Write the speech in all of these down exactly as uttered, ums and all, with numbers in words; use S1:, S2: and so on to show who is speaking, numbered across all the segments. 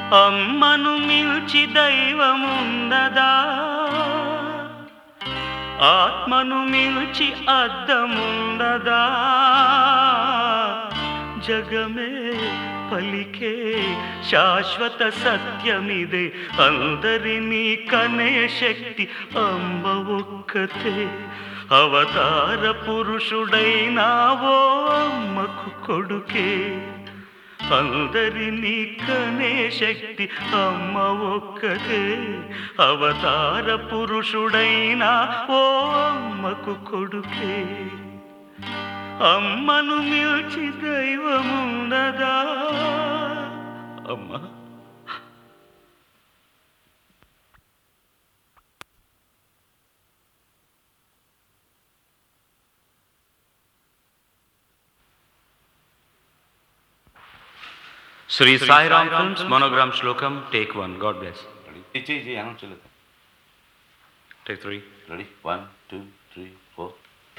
S1: అమ్మను మిల్చి దైవముందదా, ఆత్మను మిల్చి అద్దముందదా, జగమే పలికే శాశ్వత సత్యమిదే, అందరినీ కనే శక్తి అమ్మ ఒక్కతే. అవతార పురుషుడైనావో అమ్మకు కొడుకే, అందరినీ కనే శక్తి అమ్మ ఒక్కతే. అవతార పురుషుడైనా ఓ అమ్మకు కొడుకే, అమ్మను మిల్చి దైవముందదా. అమ్మా Sri Sai Ram Films, Monogram Shlokam, take one. God bless.
S2: Ready?
S1: Take three.
S2: Ready? One, two, three, four.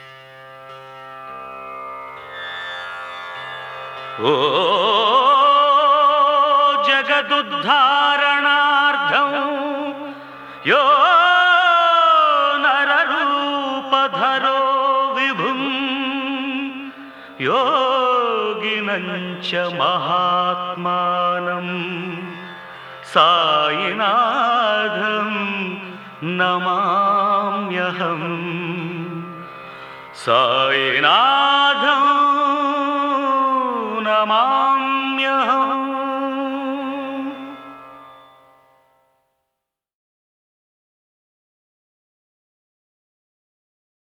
S1: O Jagaduddharanardham yo nararupadharo vibhum yoginanch mahatmanam సాయినాథం నమామ్యహం. సాయినాథం నమా